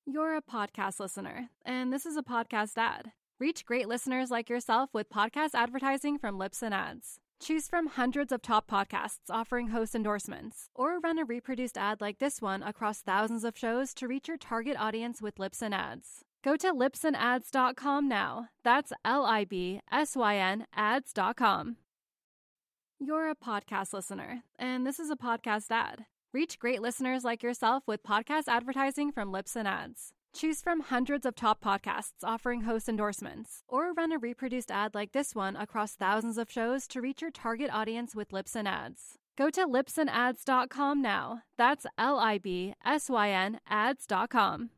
You're a podcast listener, and this is a podcast ad. Reach great listeners like yourself with podcast advertising from Libsyn Ads. Choose from hundreds of top podcasts offering host endorsements, or run a reproduced ad like this one across thousands of shows to reach your target audience with Libsyn Ads. Go to libsynads.com now. That's LIBSYN ads.com. You're a podcast listener, and this is a podcast ad. Reach great listeners like yourself with podcast advertising from Libsyn Ads. Choose from hundreds of top podcasts offering host endorsements, or run a reproduced ad like this one across thousands of shows to reach your target audience with Libsyn Ads. Go to libsynads.com now. That's LIBSYN ads.com.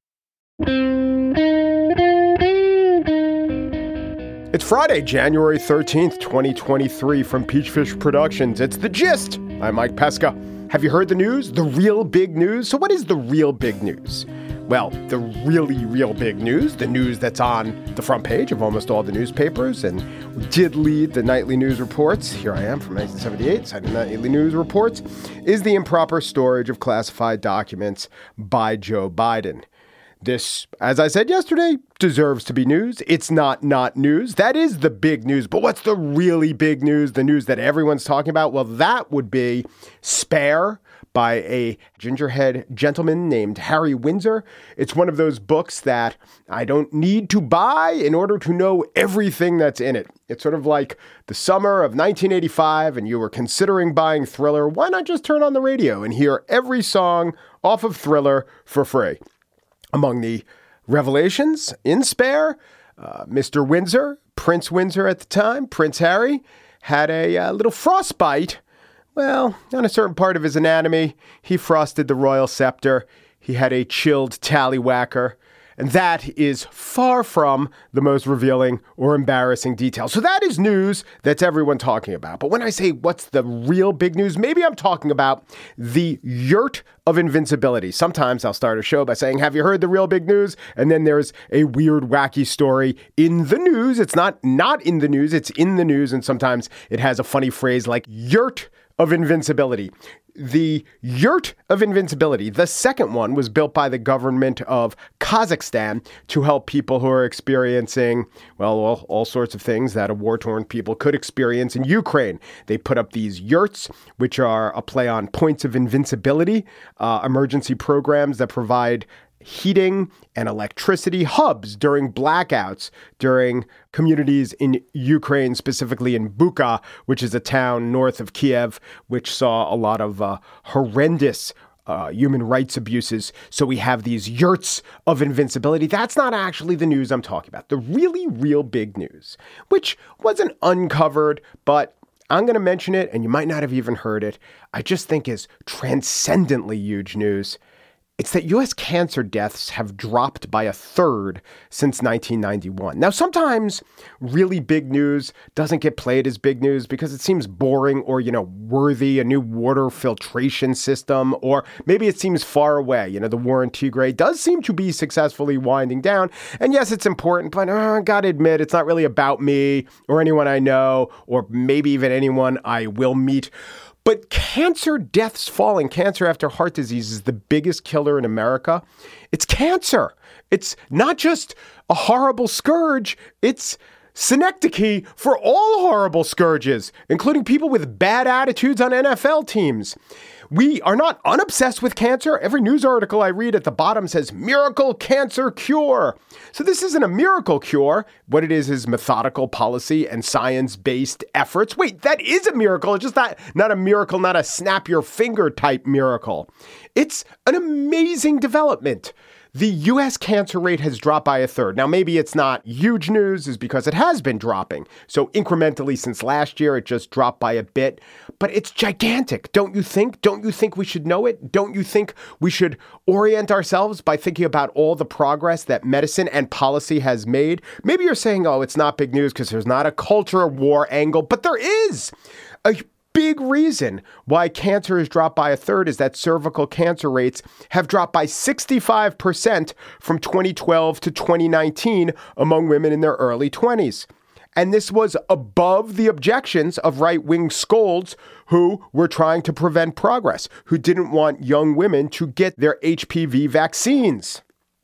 It's Friday, January 13th, 2023 from Peachfish Productions. It's The Gist. I'm Mike Pesca. Have you heard the news? The real big news? So what is the real big news? Well, the really real big news, the news that's on the front page of almost all the newspapers and did lead the nightly news reports, here I am from 1978, citing nightly news reports, is the improper storage of classified documents by Joe Biden. This, as I said yesterday, deserves to be news. It's not news. That is the big news. But what's the really big news? The news that everyone's talking about? Well, that would be Spare by a gingerhead gentleman named Harry Windsor. It's one of those books that I don't need to buy in order to know everything that's in it. It's sort of like the summer of 1985 and you were considering buying Thriller. Why not just turn on the radio and hear every song off of Thriller for free? Among the revelations in Spare, Mr. Windsor, Prince Windsor at the time, Prince Harry, had a little frostbite. Well, on a certain part of his anatomy, he frosted the royal scepter. He had a chilled tallywhacker. And that is far from the most revealing or embarrassing detail. So that is news that's everyone talking about. But when I say what's the real big news, maybe I'm talking about the yurt of invincibility. Sometimes I'll start a show by saying, have you heard the real big news? And then there's a weird, wacky story in the news. It's not in the news, it's in the news. And sometimes it has a funny phrase like yurt of invincibility. The Yurt of Invincibility, the second one, was built by the government of Kazakhstan to help people who are experiencing, well, all sorts of things that a war-torn people could experience in Ukraine. They put up these yurts, which are a play on points of invincibility, emergency programs that provide heating and electricity hubs during blackouts during communities in Ukraine, specifically in Bucha, which is a town north of Kiev, which saw a lot of horrendous human rights abuses. So we have these yurts of invincibility. That's not actually the news I'm talking about. The really real big news, which wasn't uncovered, but I'm going to mention it, and you might not have even heard it, I just think is transcendently huge news. It's that U.S. cancer deaths have dropped by a third since 1991. Now, sometimes really big news doesn't get played as big news because it seems boring or, worthy, a new water filtration system, or maybe it seems far away. The war in Tigray does seem to be successfully winding down. And yes, it's important, but I got to admit, it's not really about me or anyone I know, or maybe even anyone I will meet. But cancer deaths falling, cancer after heart disease is the biggest killer in America. It's cancer. It's not just a horrible scourge. It's synecdoche for all horrible scourges, including people with bad attitudes on NFL teams. We are not unobsessed with cancer. Every news article I read at the bottom says miracle cancer cure. So this isn't a miracle cure. What it is methodical policy and science-based efforts. Wait, that is a miracle. It's just not a miracle, not a snap your finger type miracle. It's an amazing development. The U.S. cancer rate has dropped by a third. Now, maybe it's not huge news is because it has been dropping. So incrementally since last year, it just dropped by a bit. But it's gigantic, don't you think? Don't you think we should know it? Don't you think we should orient ourselves by thinking about all the progress that medicine and policy has made? Maybe you're saying, oh, it's not big news because there's not a culture war angle, but there is. A big reason why cancer has dropped by a third is that cervical cancer rates have dropped by 65% from 2012 to 2019 among women in their early 20s. And this was above the objections of right-wing scolds who were trying to prevent progress, who didn't want young women to get their HPV vaccines.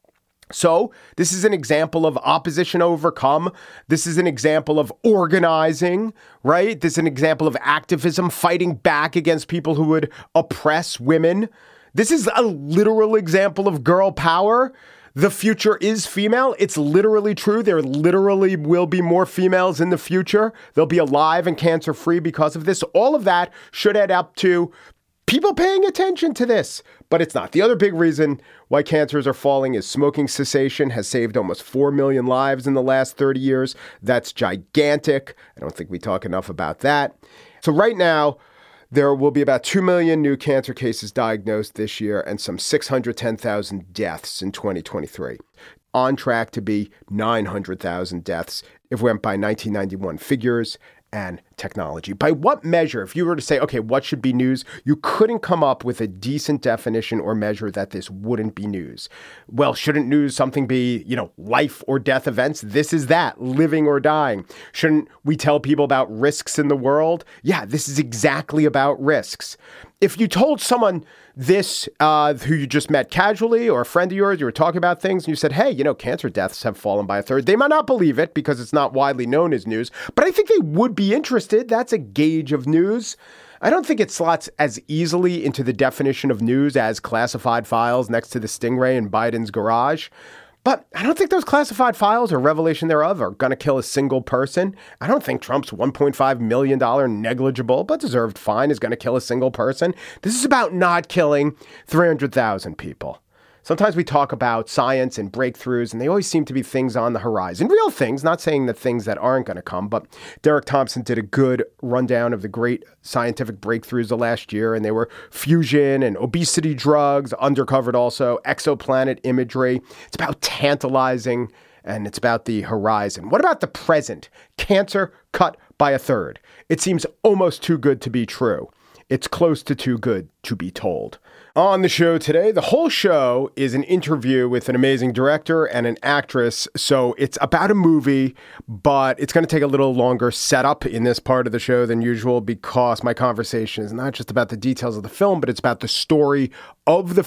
So this is an example of opposition overcome. This is an example of organizing, right? This is an example of activism, fighting back against people who would oppress women. This is a literal example of girl power. The future is female. It's literally true. There literally will be more females in the future. They'll be alive and cancer-free because of this. All of that should add up to people paying attention to this, but it's not. The other big reason why cancers are falling is smoking cessation has saved almost 4 million lives in the last 30 years. That's gigantic. I don't think we talk enough about that. So right now, there will be about 2 million new cancer cases diagnosed this year and some 610,000 deaths in 2023. On track to be 900,000 deaths if we went by 1991 figures and technology. By what measure, if you were to say, okay, what should be news? You couldn't come up with a decent definition or measure that this wouldn't be news. Well, shouldn't news something be, life or death events? This is that, living or dying. Shouldn't we tell people about risks in the world? Yeah, this is exactly about risks. If you told someone this, who you just met casually or a friend of yours, you were talking about things and you said, hey, cancer deaths have fallen by a third. They might not believe it because it's not widely known as news, but I think they would be interested. That's a gauge of news. I don't think it slots as easily into the definition of news as classified files next to the Stingray in Biden's garage. But I don't think those classified files or revelation thereof are going to kill a single person. I don't think Trump's $1.5 million negligible but deserved fine is going to kill a single person. This is about not killing 300,000 people. Sometimes we talk about science and breakthroughs, and they always seem to be things on the horizon. Real things, not saying that things that aren't going to come, but Derek Thompson did a good rundown of the great scientific breakthroughs of last year, and they were fusion and obesity drugs, undercovered also, exoplanet imagery. It's about tantalizing, and it's about the horizon. What about the present? Cancer cut by a third. It seems almost too good to be true. It's close to too good to be told. On the show today, the whole show is an interview with an amazing director and an actress. So it's about a movie, but it's going to take a little longer setup in this part of the show than usual because my conversation is not just about the details of the film, but it's about the story of the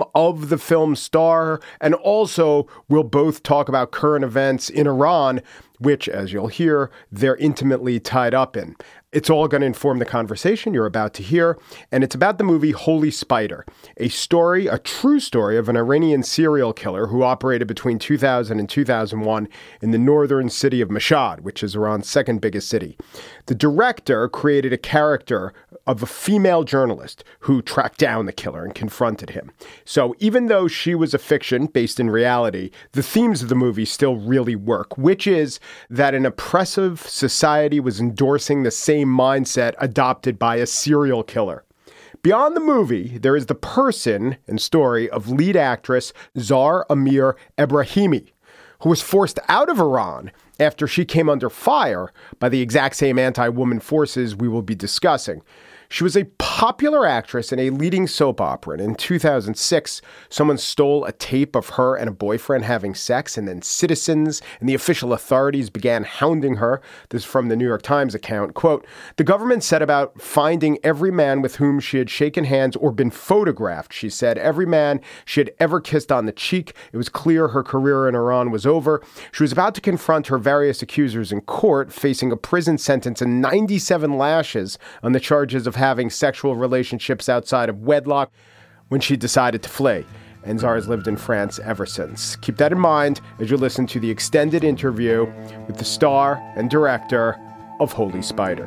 film star. And also, we'll both talk about current events in Iran, which, as you'll hear, they're intimately tied up in. It's all going to inform the conversation you're about to hear, and it's about the movie Holy Spider, a true story of an Iranian serial killer who operated between 2000 and 2001 in the northern city of Mashhad, which is Iran's second biggest city. The director created a character of a female journalist who tracked down the killer and confronted him. So even though she was a fiction based in reality, the themes of the movie still really work, which is that an oppressive society was endorsing the same mindset adopted by a serial killer. Beyond the movie, there is the person and story of lead actress Zahra Amir Ebrahimi, who was forced out of Iran after she came under fire by the exact same anti-woman forces we will be discussing. She was a popular actress in a leading soap opera, and in 2006, someone stole a tape of her and a boyfriend having sex, and then citizens and the official authorities began hounding her. This is from the New York Times account. Quote, the government set about finding every man with whom she had shaken hands or been photographed, she said. Every man she had ever kissed on the cheek. It was clear her career in Iran was over. She was about to confront her various accusers in court, facing a prison sentence and 97 lashes on the charges of having sexual relationships outside of wedlock when she decided to flee. And Zahra's lived in France ever since. Keep that in mind as you listen to the extended interview with the star and director of Holy Spider.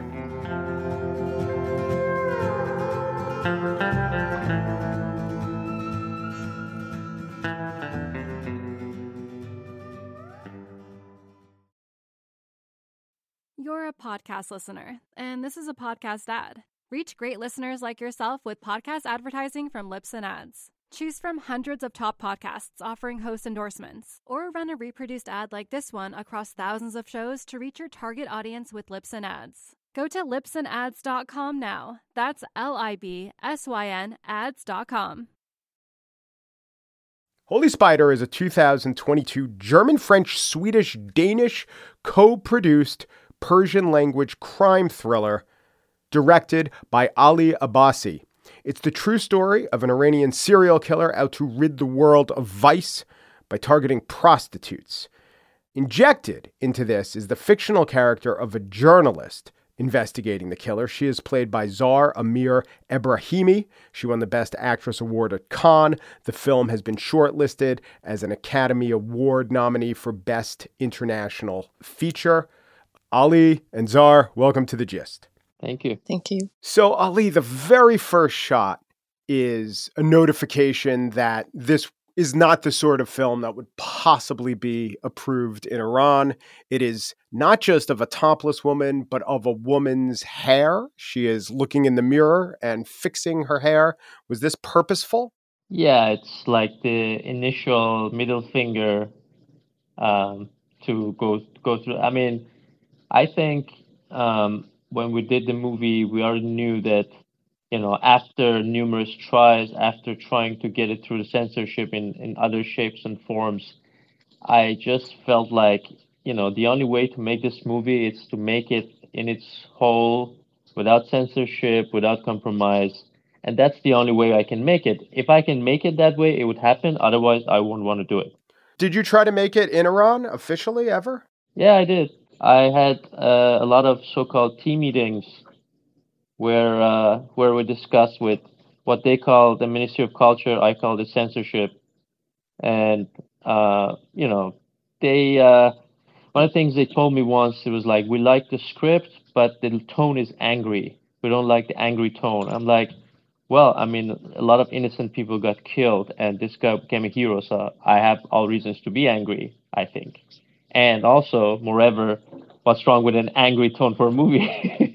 You're a podcast listener, and this is a podcast ad. Reach great listeners like yourself with podcast advertising from Libsyn Ads. Choose from hundreds of top podcasts offering host endorsements, or run a reproduced ad like this one across thousands of shows to reach your target audience with Libsyn Ads. Go to libsynads.com now. That's LIBSYN ads.com. Holy Spider is a 2022 German, French, Swedish, Danish co-produced Persian language crime thriller directed by Ali Abbasi. It's the true story of an Iranian serial killer out to rid the world of vice by targeting prostitutes. Injected into this is the fictional character of a journalist investigating the killer. She is played by Zahra Amir Ebrahimi. She won the Best Actress Award at Cannes. The film has been shortlisted as an Academy Award nominee for Best International Feature. Ali and Zahra, welcome to The Gist. Thank you. Thank you. So, Ali, the very first shot is a notification that this is not the sort of film that would possibly be approved in Iran. It is not just of a topless woman, but of a woman's hair. She is looking in the mirror and fixing her hair. Was this purposeful? Yeah, it's like the initial middle finger to go through. I mean, I think when we did the movie, we already knew that, after numerous tries, after trying to get it through the censorship in other shapes and forms, I just felt like, the only way to make this movie is to make it in its whole, without censorship, without compromise. And that's the only way I can make it. If I can make it that way, it would happen. Otherwise, I wouldn't want to do it. Did you try to make it in Iran officially ever? Yeah, I did. I had a lot of so-called tea meetings where we discussed with what they call the Ministry of Culture. I call it censorship. And, they one of the things they told me once, it was like, we like the script, but the tone is angry. We don't like the angry tone. I'm like, well, I mean, a lot of innocent people got killed, and this guy became a hero, so I have all reasons to be angry, I think. And also, moreover, what's wrong with an angry tone for a movie?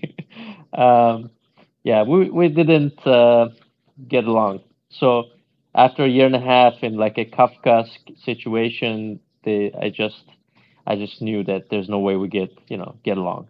We didn't get along. So after a year and a half in like a Kafkaesque situation, I just knew that there's no way we get along.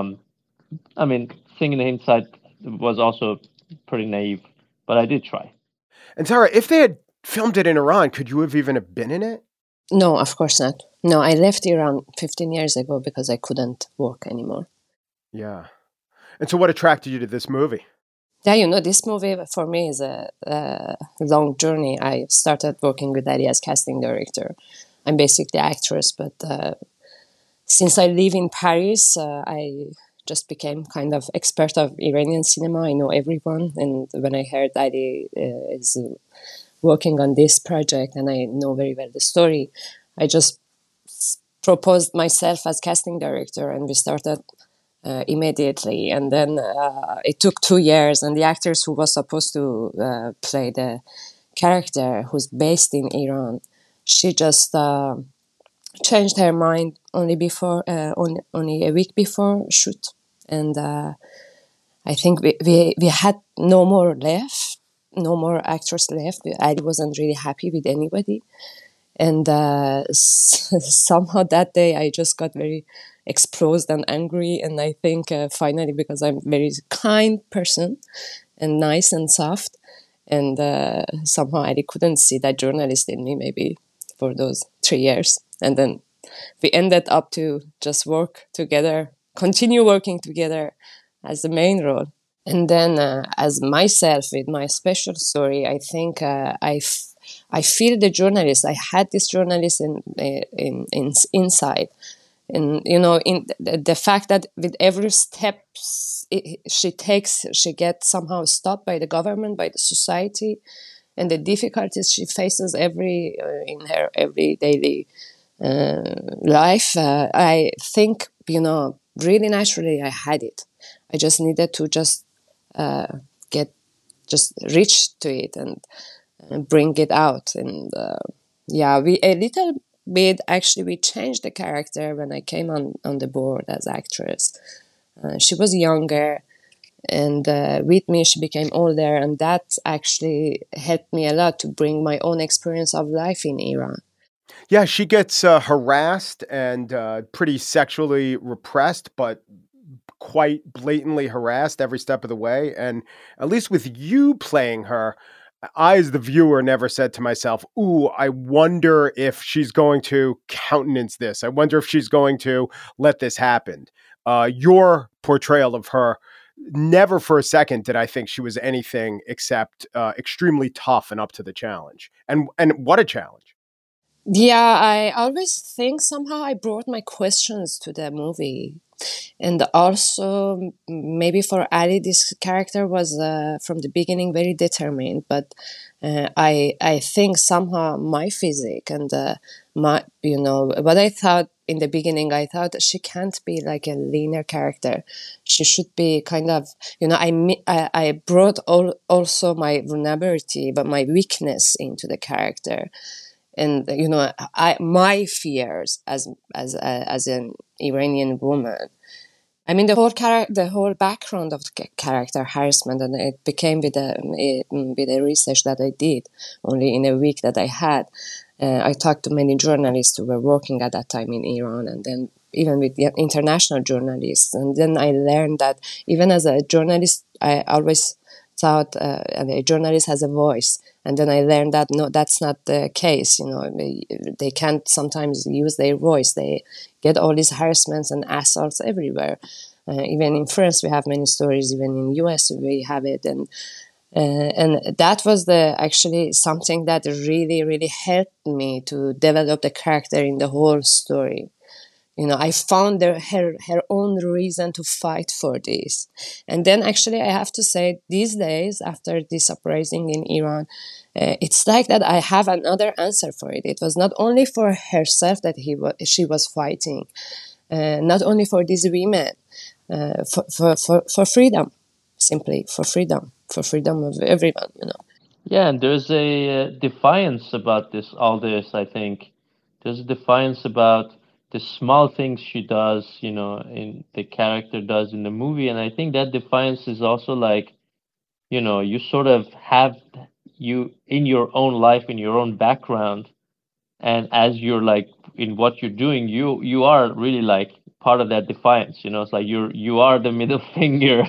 I mean, thinking in hindsight was also pretty naive, but I did try. And Zahra, if they had filmed it in Iran, could you have even been in it? No, of course not. No, I left Iran 15 years ago because I couldn't work anymore. Yeah. And so what attracted you to this movie? Yeah, this movie for me is a long journey. I started working with Ali as casting director. I'm basically actress, but since I live in Paris, I just became kind of expert of Iranian cinema. I know everyone. And when I heard Ali is working on this project and I know very well the story, I just proposed myself as casting director and we started immediately. And then it took 2 years, and the actors who was supposed to play the character who's based in Iran, she just changed her mind only a week before shoot. And I think we had no more actors left. I wasn't really happy with anybody. And somehow that day I just got very exposed and angry. And I think finally, because I'm a very kind person and nice and soft, and somehow I couldn't see that journalist in me maybe for those 3 years. And then we ended up to just work together, continue working together as the main role. And then as myself with my special story, I think I feel the journalist. I had this journalist inside, and in the fact that with every step she takes, she gets somehow stopped by the government, by the society, and the difficulties she faces in her every daily life. I think really naturally I had it. I just needed to just reach to it and bring it out. And we a little bit actually we changed the character when I came on the board as actress. She was younger, and with me she became older, and that actually helped me a lot to bring my own experience of life in Iran. Yeah, she gets harassed and pretty sexually repressed, but quite blatantly harassed every step of the way. And at least with you playing her, I, as the viewer, never said to myself, ooh, I wonder if she's going to countenance this. I wonder if she's going to let this happen. Your portrayal of her, never for a second did I think she was anything except extremely tough and up to the challenge. And what a challenge. Yeah, I always think somehow I brought my questions to the movie. And also, maybe for Ali, this character was from the beginning very determined. But I think somehow my physique and my what I thought in the beginning, I thought that she can't be like a linear character. She should be kind of I brought also my vulnerability, but my weakness into the character, and my fears as an Iranian woman. I mean, the whole background of the character harassment, and it became with the research that I did, only in a week that I had. I talked to many journalists who were working at that time in Iran, and then even with the international journalists. And then I learned that even as a journalist, I always thought a journalist has a voice. And then I learned that no, that's not the case. They can't sometimes use their voice. They get all these harassments and assaults everywhere. Even in France, we have many stories. Even in US, we have it, and that was actually something that really, really helped me to develop the character in the whole story. I found her own reason to fight for this. And then actually, I have to say, these days, after this uprising in Iran, it's like that I have another answer for it. It was not only for herself that she was fighting, not only for these women, for freedom, simply for freedom of everyone. Yeah, and there's a defiance about all this, I think. There's a defiance about the small things she does, in the character does in the movie. And I think that defiance is also like, you sort of have you in your own life, in your own background, and as you're like in what you're doing, you are really like part of that defiance. It's like you are the middle finger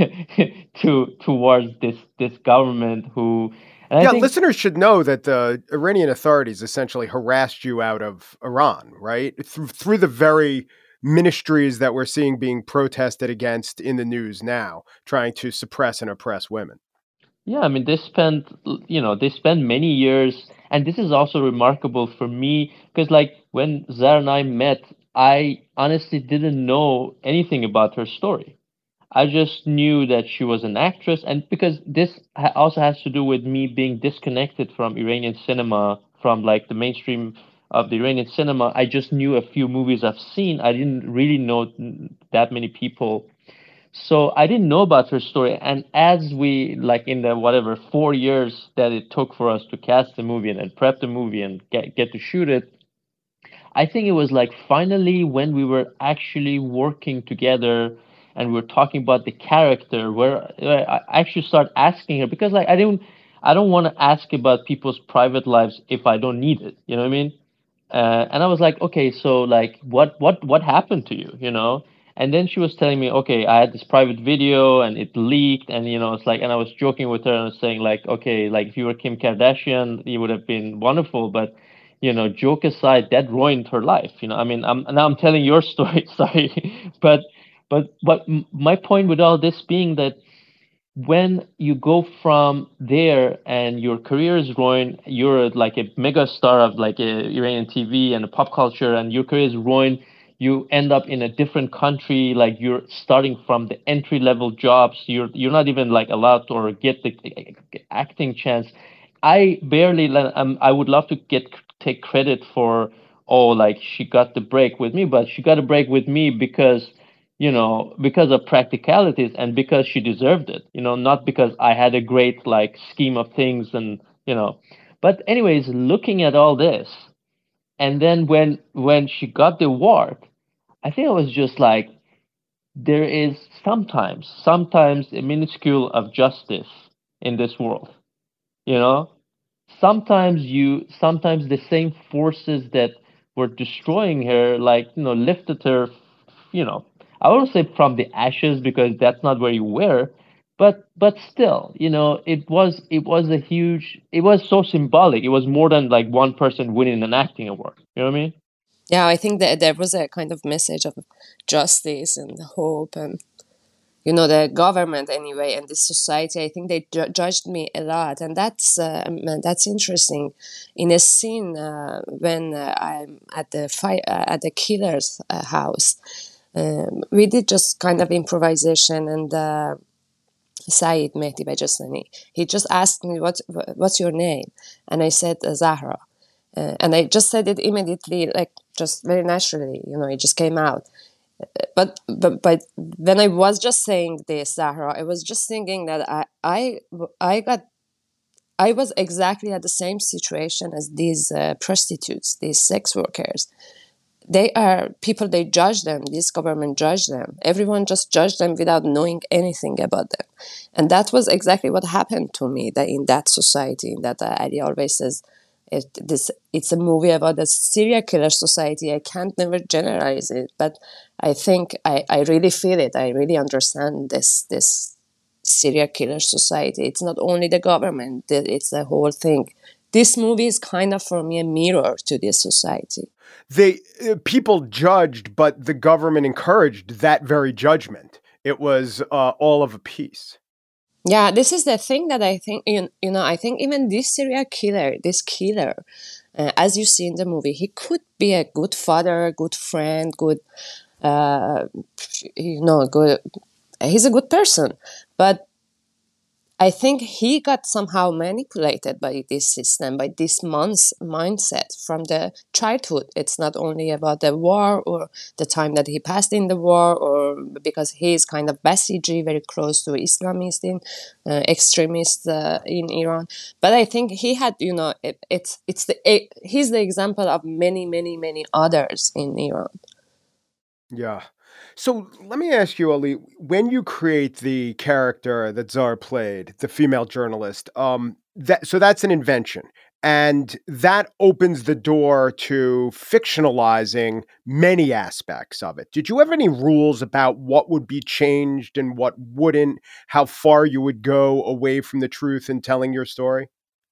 towards this government who, and I Yeah, think, listeners should know that the Iranian authorities essentially harassed you out of Iran, right? Through the very ministries that we're seeing being protested against in the news now, trying to suppress and oppress women. yeah, I mean, they spent many years, and this is also remarkable for me because, like, when Zara and I met, I honestly didn't know anything about her story. I just knew that she was an actress, and because this also has to do with me being disconnected from Iranian cinema, from like the mainstream of the Iranian cinema. I just knew a few movies I've seen. I didn't really know that many people, so I didn't know about her story. And as we, like, in the whatever 4 years that it took for us to cast the movie and then prep the movie and get to shoot it, I think it was like finally when we were actually working together and we were talking about the character, where I actually start asking her, because like I don't want to ask about people's private lives if I don't need it. You know what I mean? And I was like, okay, so like what happened to you, And then she was telling me, okay, I had this private video and it leaked, and it's like, and I was joking with her and I was saying like, okay, like if you were Kim Kardashian, you would have been wonderful, but joke aside, that ruined her life. I mean, I'm telling your story, sorry, but my point with all this being that when you go from there and your career is ruined, you're like a mega star of like a Iranian TV and a pop culture, and your career is ruined. You end up in a different country, like you're starting from the entry level jobs. You're not even like allowed to or get the acting chance. I would love to take credit for, oh, like she got the break with me, but she got a break with me because of practicalities and because she deserved it, not because I had a great like scheme of things and. But anyways, looking at all this, and then when she got the award, I think it was just like there is sometimes a minuscule of justice in this world, you know sometimes the same forces that were destroying her, like, lifted her, you know I won't say from the ashes, because that's not where you were, but still, it was so symbolic. It was more than like one person winning an acting award. You know what I mean? Yeah, I think that there was a kind of message of justice and hope, and the government anyway, and the society. I think they judged me a lot, and that's interesting. In a scene when I'm at at the killer's house, we did just kind of improvisation, and Saeed Mehdi Bajastani, he just asked me, what's your name? And I said, Zahra. And I just said it immediately, like just very naturally, it just came out. But when I was just saying this, Zahra, I was just thinking that I was exactly at the same situation as these prostitutes, these sex workers. They are people, they judge them, this government judge them. Everyone just judged them without knowing anything about them. And that was exactly what happened to me, that in that society, that Ali always says, it's a movie about a serial killer society. I can't never generalize it, but I think I really feel it. I really understand this serial killer society. It's not only the government, it's the whole thing. This movie is kind of, for me, a mirror to this society. People judged, but the government encouraged that very judgment. It was all of a piece. Yeah, this is the thing that I think, I think even this serial killer, as you see in the movie, he could be a good father, good friend, good, good. He's a good person, but I think he got somehow manipulated by this system, by this mindset from the childhood. It's not only about the war or the time that he passed in the war, or because he is kind of Basiji, very close to Islamist extremists in Iran. But I think he had, he's the example of many, many, many others in Iran. Yeah. So let me ask you, Ali, when you create the character that Zahra played, the female journalist, that's an invention. And that opens the door to fictionalizing many aspects of it. Did you have any rules about what would be changed and what wouldn't, how far you would go away from the truth in telling your story?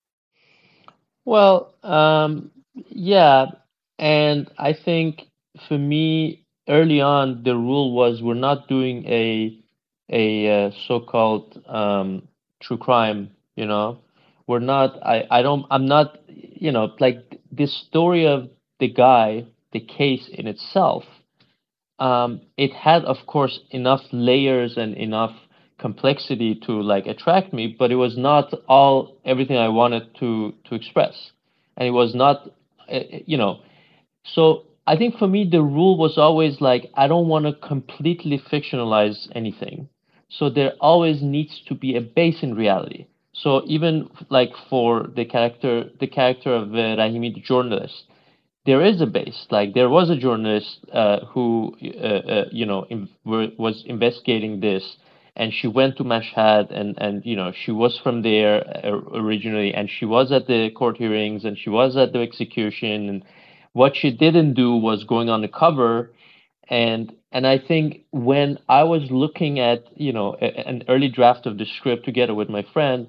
Well, yeah. And I think for me, early on, the rule was we're not doing a so-called true crime, We're not, I'm not, like the story of the guy, the case in itself, it had, of course, enough layers and enough complexity to like attract me, but it was not everything I wanted to express, and it was not, you know. So I think for me the rule was always like I don't want to completely fictionalize anything, so there always needs to be a base in reality. So even like for the character of Rahimi, the journalist, there is a base. Like there was a journalist who, was investigating this, and she went to Mashhad, and she was from there originally, and she was at the court hearings, and she was at the execution, and what she didn't do was going on the cover, and I think when I was looking at an early draft of the script together with my friend,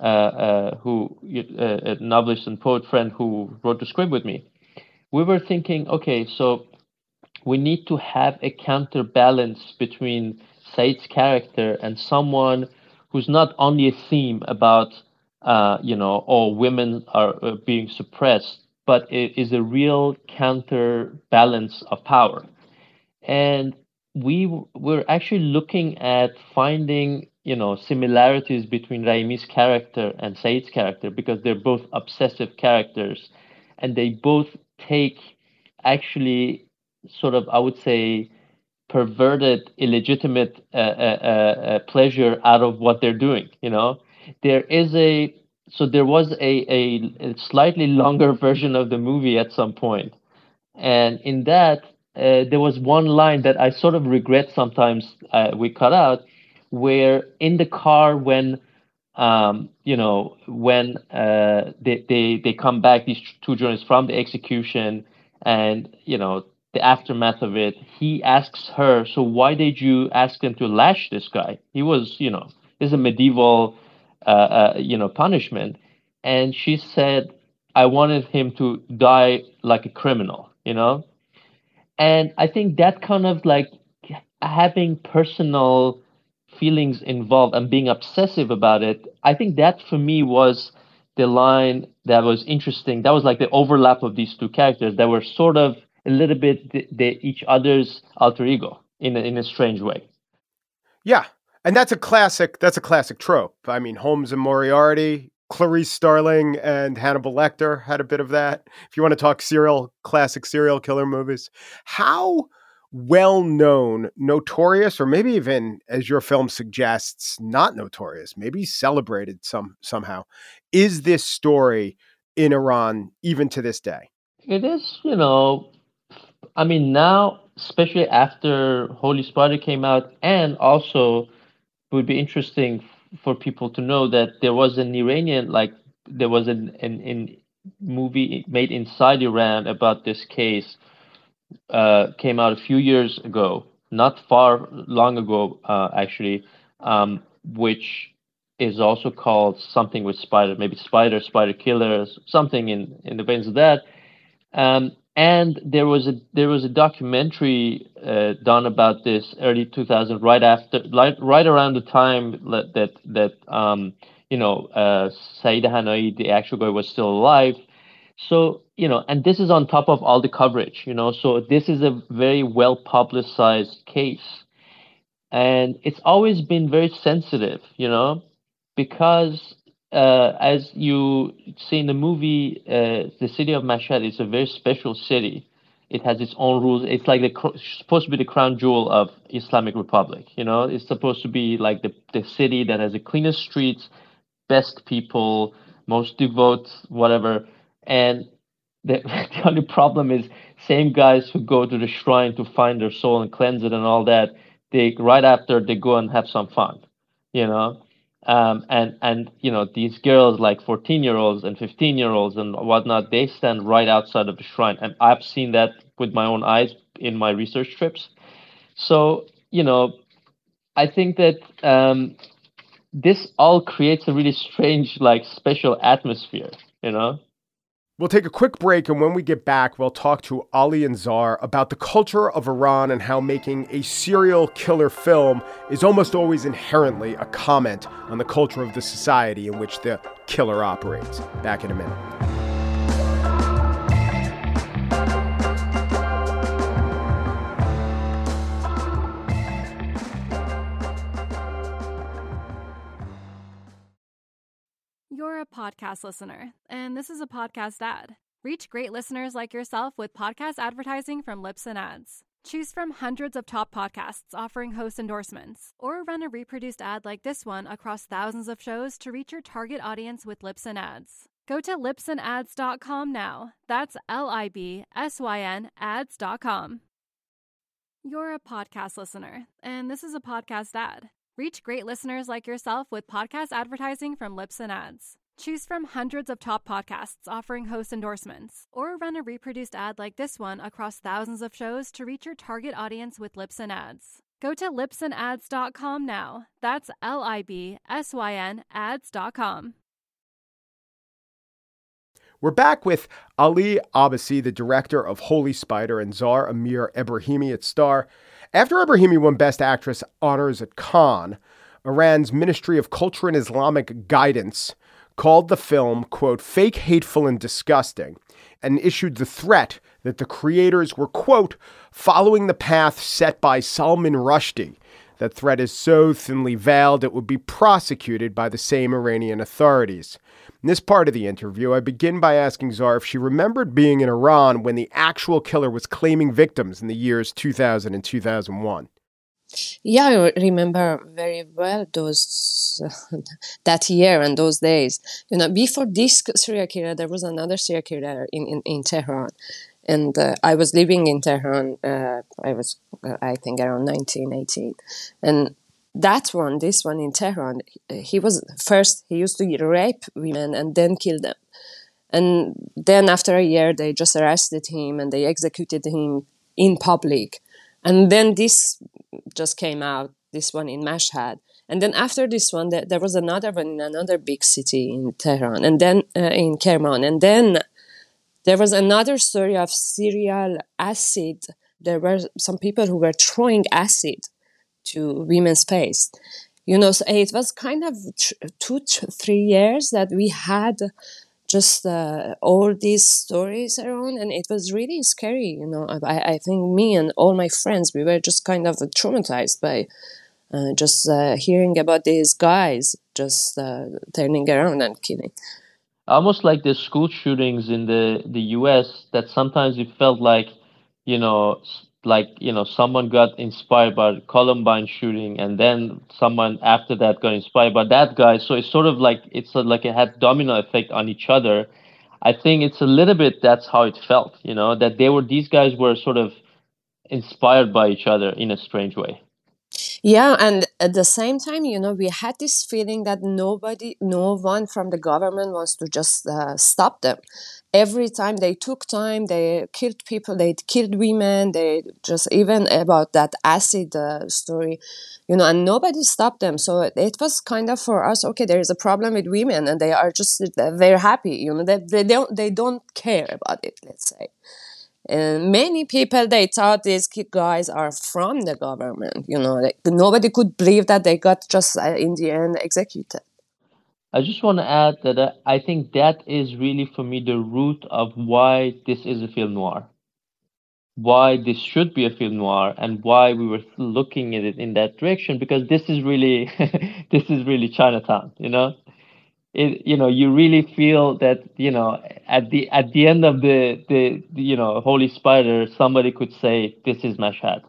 a novelist and poet friend who wrote the script with me, we were thinking, okay, so we need to have a counterbalance between Said's character and someone who's not only a theme about, all women are being suppressed, but it is a real counterbalance of power. And we were actually looking at finding, similarities between Raimi's character and Said's character because they're both obsessive characters, and they both take actually sort of, I would say, perverted, illegitimate pleasure out of what they're doing. There is there was a slightly longer version of the movie at some point, and in that there was one line that I sort of regret sometimes we cut out, where in the car when when they come back, these two journalists from the execution, and the aftermath of it, he asks her, so why did you ask them to lash this guy? He was, this is a medieval punishment. And she said, I wanted him to die like a criminal, and I think that kind of like having personal feelings involved and being obsessive about it, I think that for me was the line that was interesting. That was like the overlap of these two characters that were sort of a little bit each other's alter ego in a strange way. Yeah. And that's a classic trope. I mean, Holmes and Moriarty, Clarice Starling and Hannibal Lecter had a bit of that. If you want to talk classic serial killer movies, how well known, notorious, or maybe even, as your film suggests, not notorious, maybe celebrated somehow, is this story in Iran even to this day? It is, I mean, now, especially after Holy Spider came out, and also it would be interesting for people to know that there was an Iranian, like there was an movie made inside Iran about this case, came out a few years ago, not far long ago, actually, which is also called something with spider, maybe spider killers, something in the veins of that. And there was a documentary done about this early 2000, right around the time that Saeed Hanai, the actual guy, was still alive. So, and this is on top of all the coverage, so this is a very well publicized case. And it's always been very sensitive, because as you see in the movie, the city of Mashhad is a very special city. It has its own rules. It's like supposed to be the crown jewel of Islamic Republic. It's supposed to be like the city that has the cleanest streets, best people, most devout, whatever. And the only problem is same guys who go to the shrine to find their soul and cleanse it and all that, they right after they go and have some fun, and these girls like 14-year-olds and 15-year-olds and whatnot, they stand right outside of the shrine, and I've seen that with my own eyes in my research trips. So I think that this all creates a really strange, like, special atmosphere. We'll take a quick break, and when we get back, we'll talk to Ali and Zar about the culture of Iran and how making a serial killer film is almost always inherently a comment on the culture of the society in which the killer operates. Back in a minute. You're a podcast listener, and this is a podcast ad. Reach great listeners like yourself with podcast advertising from Libsyn Ads. Choose from hundreds of top podcasts offering host endorsements, or run a reproduced ad like this one across thousands of shows to reach your target audience with Libsyn Ads. Go to libsynads.com now. That's LIBSYN ads.com. You're a podcast listener, and this is a podcast ad. Reach great listeners like yourself with podcast advertising from Libsyn Ads. Choose from hundreds of top podcasts offering host endorsements, or run a reproduced ad like this one across thousands of shows to reach your target audience with Libsyn Ads. Go to libsynads.com now. That's LIBSYN ads.com. We're back with Ali Abbasi, the director of Holy Spider, and Zar Amir Ebrahimi at Star. After Ebrahimi won Best Actress honors at Cannes, Iran's Ministry of Culture and Islamic Guidance called the film, quote, fake, hateful, and disgusting, and issued the threat that the creators were, quote, following the path set by Salman Rushdie. That threat is so thinly veiled it would be prosecuted by the same Iranian authorities. In this part of the interview, I begin by asking Zar if she remembered being in Iran when the actual killer was claiming victims in the years 2000 and 2001. Yeah, I remember very well those that year and those days. Before this serial killer, there was another serial killer in Tehran. And I was living in Tehran. I was, I think, around 1918. And this one in Tehran, he used to rape women and then kill them. And then after a year, they just arrested him and they executed him in public. And then this just came out, this one in Mashhad. And then after this one, there was another one in another big city in Tehran, and then in Kerman. And then there was another story of serial acid. There were some people who were throwing acid to women's space. So it was kind of 3 years that we had just all these stories around, and it was really scary. I think me and all my friends, we were just kind of traumatized by just hearing about these guys just turning around and killing. Almost like the school shootings in the US, that sometimes it felt like, someone got inspired by the Columbine shooting, and then someone after that got inspired by that guy. So it's sort of like like it had domino effect on each other. I think it's a little bit that's how it felt, that these guys were sort of inspired by each other in a strange way. Yeah, and at the same time, we had this feeling that no one from the government wants to just stop them. Every time they took time, they killed people, they killed women, they just, even about that acid story, and nobody stopped them. So it was kind of for us, okay, there is a problem with women and they are just very happy, they don't care about it, let's say. And many people, they thought these guys are from the government. Nobody could believe that they got just in the end executed. I just want to add that I think that is really, for me, the root of why this is a film noir, why this should be a film noir, and why we were looking at it in that direction, because this is really this is really Chinatown. You really feel that, at the end of the Holy Spider, somebody could say this is Mashhad.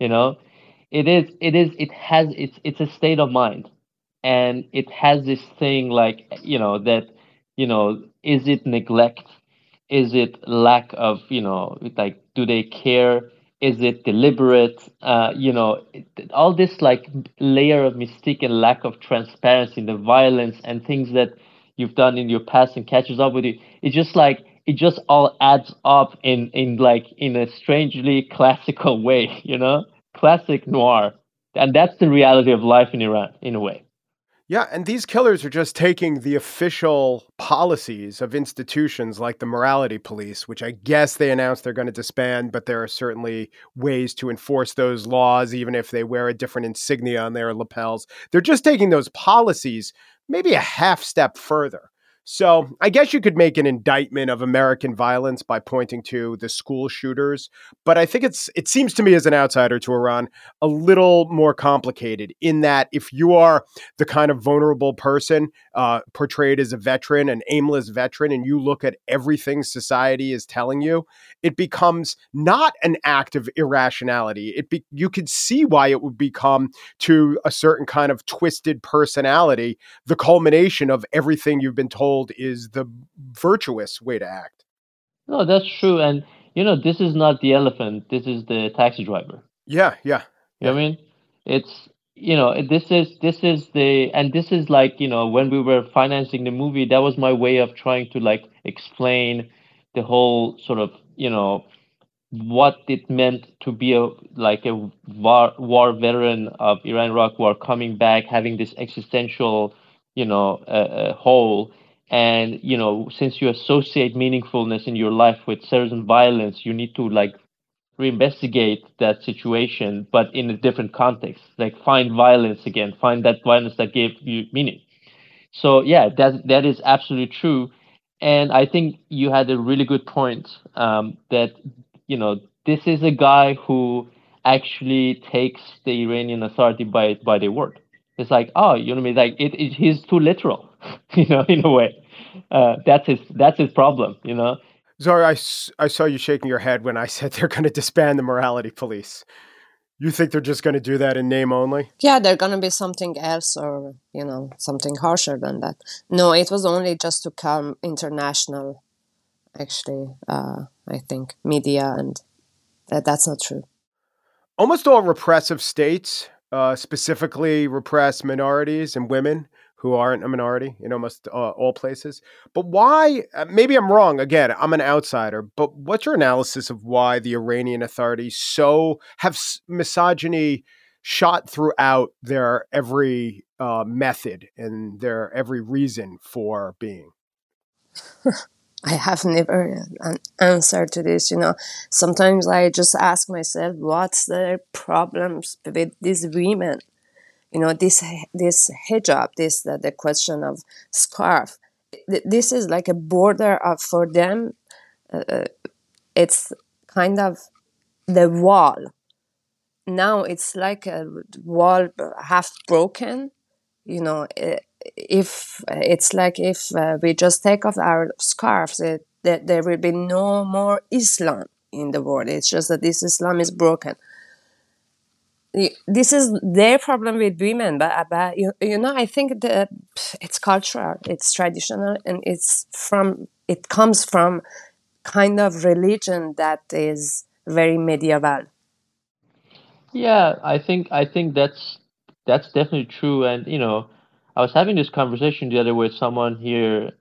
It's a state of mind, and it has this thing, like, that, is it neglect, is it lack of, like, do they care, is it deliberate, all this, like, layer of mystique and lack of transparency, the violence and things that you've done in your past and catches up with you. It's just like, it just all adds up in a strangely classical way, classic noir. And that's the reality of life in Iran, in a way. Yeah, and these killers are just taking the official policies of institutions like the morality police, which I guess they announced they're going to disband, but there are certainly ways to enforce those laws, even if they wear a different insignia on their lapels. They're just taking those policies maybe a half step further. So I guess you could make an indictment of American violence by pointing to the school shooters. But I think it seems to me, as an outsider to Iran, a little more complicated, in that if you are the kind of vulnerable person portrayed as a veteran, an aimless veteran, and you look at everything society is telling you, it becomes not an act of irrationality. You could see why it would become, to a certain kind of twisted personality, the culmination of everything you've been told is the virtuous way to act. No, that's true. And, this is not the elephant. This is the taxi driver. Yeah. You know what I mean? It's, this is like, when we were financing the movie, that was my way of trying to, like, explain the whole sort of, what it meant to be a war veteran of Iran-Iraq War, coming back, having this existential, hole. And, since you associate meaningfulness in your life with certain violence, you need to, like, reinvestigate that situation, but in a different context. Like, find violence again, find that violence that gave you meaning. So yeah, that is absolutely true. And I think you had a really good point, that, this is a guy who actually takes the Iranian authority by their word. It's like, oh, you know what I mean? Like, he's too literal, in a way. That's his problem, Zara, I saw you shaking your head when I said they're going to disband the morality police. You think they're just going to do that in name only? Yeah, they're going to be something else, or, something harsher than that. No, it was only just to calm international, actually, I think, media, and that's not true. Almost all repressive states specifically repress minorities and women who aren't a minority in almost all places. But why? Maybe I'm wrong. Again, I'm an outsider. But what's your analysis of why the Iranian authorities have misogyny shot throughout their every method and their every reason for being? I have never an answer to this. Sometimes I just ask myself, what's the problems with these women? This hijab, this the question of scarf. This is like a border of, for them. It's kind of the wall. Now it's like a wall half broken. If it's like if we just take off our scarves, there will be no more Islam in the world. It's just that this Islam is broken. This is their problem with women, but I think that it's cultural, it's traditional, and it comes from kind of religion that is very medieval. Yeah, I think that's definitely true. And I was having this conversation the other with someone here,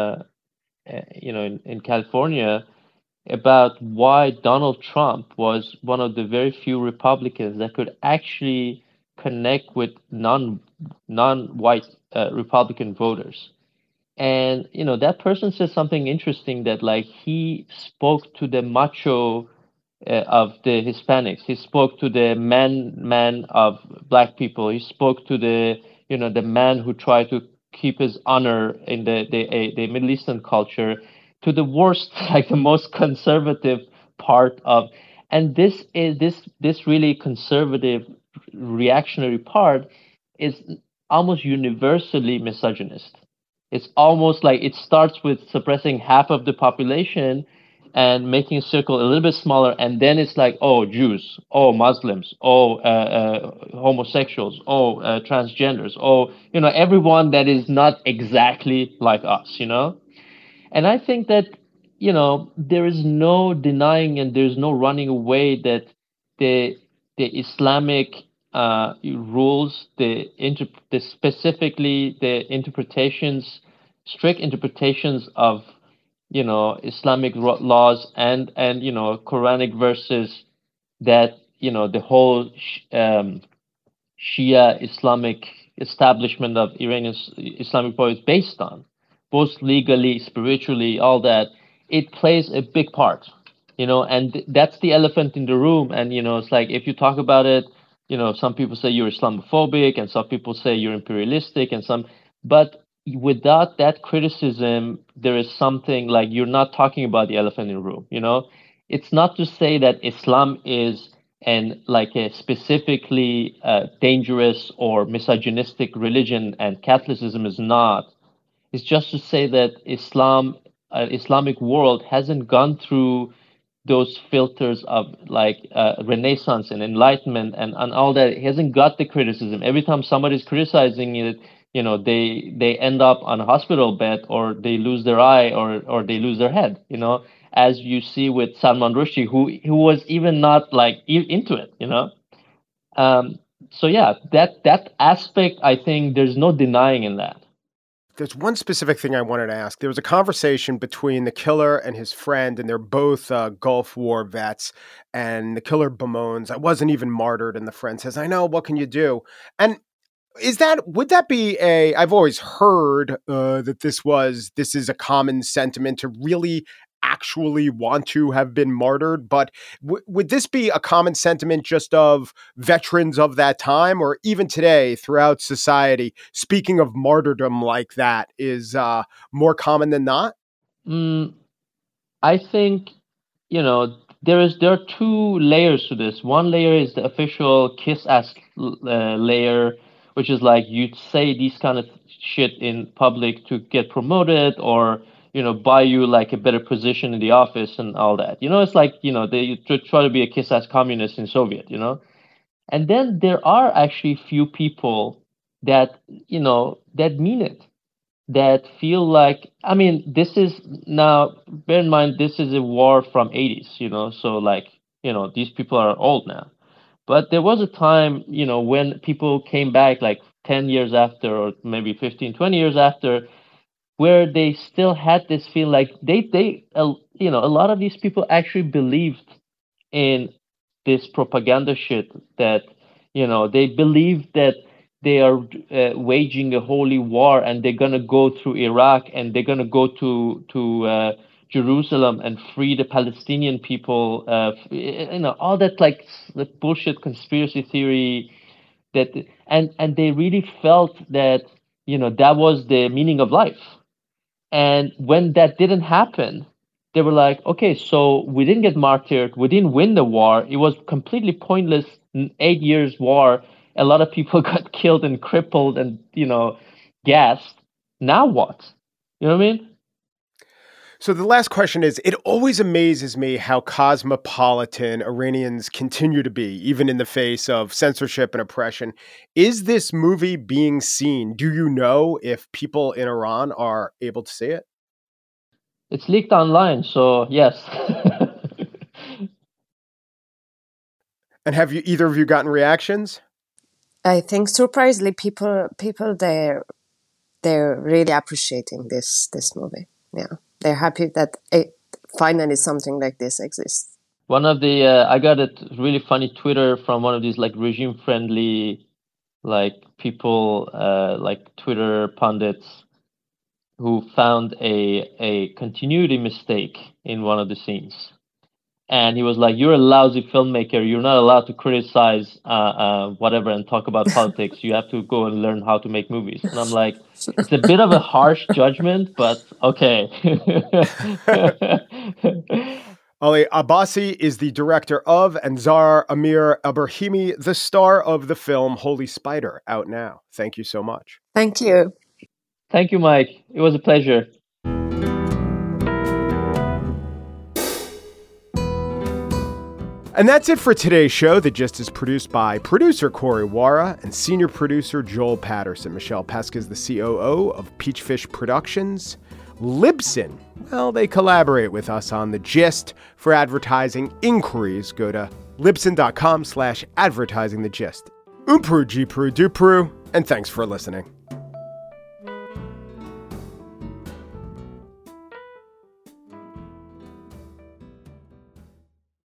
in California, about why Donald Trump was one of the very few Republicans that could actually connect with non-white Republican voters. And that person said something interesting, that like he spoke to the macho of the Hispanics. He spoke to the man of black people. He spoke to the man who tried to keep his honor in the Middle Eastern culture, to the worst, like the most conservative part of. And this really conservative reactionary part is almost universally misogynist. It's almost like it starts with suppressing half of the population and making a circle a little bit smaller, and then it's like, oh, Jews, oh, Muslims, oh, homosexuals, oh, transgenders, oh, everyone that is not exactly like us. And I think that there is no denying and there's no running away that the Islamic rules, specifically the interpretations, strict interpretations of Islamic laws and Quranic verses, that the whole Shia Islamic establishment of Iranian Islamic power is based on, both legally, spiritually, all that. It plays a big part, and that's the elephant in the room. And it's like, if you talk about it, some people say you're Islamophobic, and some people say you're imperialistic, but without that criticism, there is something like, you're not talking about the elephant in the room. It's not to say that Islam is and like a specifically dangerous or misogynistic religion, and Catholicism is not. It's just to say that Islamic world hasn't gone through those filters of like Renaissance and Enlightenment and all that. It hasn't got the criticism. Every time somebody's criticizing it, they end up on a hospital bed, or they lose their eye, or they lose their head. As you see with Salman Rushdie, who was even not like into it. So yeah, that aspect, I think there's no denying in that. There's one specific thing I wanted to ask. There was a conversation between the killer and his friend, and they're both Gulf War vets. And the killer bemoans, "I wasn't even martyred." And the friend says, "I know, what can you do?" And would that be I've always heard that this is a common sentiment, to really actually want to have been martyred, but would this be a common sentiment just of veterans of that time, or even today throughout society, speaking of martyrdom like that is more common than not? I think, there are two layers to this. One layer is the official kiss ass layer, which is like, you say these kind of shit in public to get promoted, or buy you like a better position in the office and all that. It's like, they try to be a kiss ass communist in Soviet. And then there are actually few people that that mean it, that feel like, I mean, this is now, bear in mind, this is a war from 80s, so like, these people are old now. But there was a time, when people came back like 10 years after, or maybe 15, 20 years after, where they still had this feel like a lot of these people actually believed in this propaganda shit, that they believe that they are waging a holy war, and they're gonna go through Iraq, and they're gonna go to Jerusalem and free the Palestinian people. All that like the bullshit conspiracy theory and they really felt that that was the meaning of life. And when that didn't happen, they were like, okay, so we didn't get martyred, we didn't win the war, it was completely pointless. 8 years war, a lot of people got killed and crippled and gassed. Now what? You know what I mean? So the last question is, it always amazes me how cosmopolitan Iranians continue to be, even in the face of censorship and oppression. Is this movie being seen? Do you know if people in Iran are able to see it? It's leaked online, so yes. And have either of you gotten reactions? I think surprisingly, people they're really appreciating this movie. Yeah. They're happy that finally something like this exists. One of the I got a really funny Twitter from one of these like regime friendly like people like Twitter pundits who found a continuity mistake in one of the scenes. And he was like, "You're a lousy filmmaker. You're not allowed to criticize whatever and talk about politics. You have to go and learn how to make movies." And I'm like, it's a bit of a harsh judgment, but okay. Ali Abbasi is the director of, and Zahra Amir Ebrahimi, the star of the film Holy Spider, out now. Thank you so much. Thank you. Thank you, Mike. It was a pleasure. And that's it for today's show. The Gist is produced by producer Corey Wara and senior producer Joel Patterson. Michelle Pesca is the COO of Peachfish Productions. Libsyn, well, they collaborate with us on The Gist. For advertising inquiries, go to libsyn.com/advertisingthegist. Umpru, Gpru, Dupru, and thanks for listening.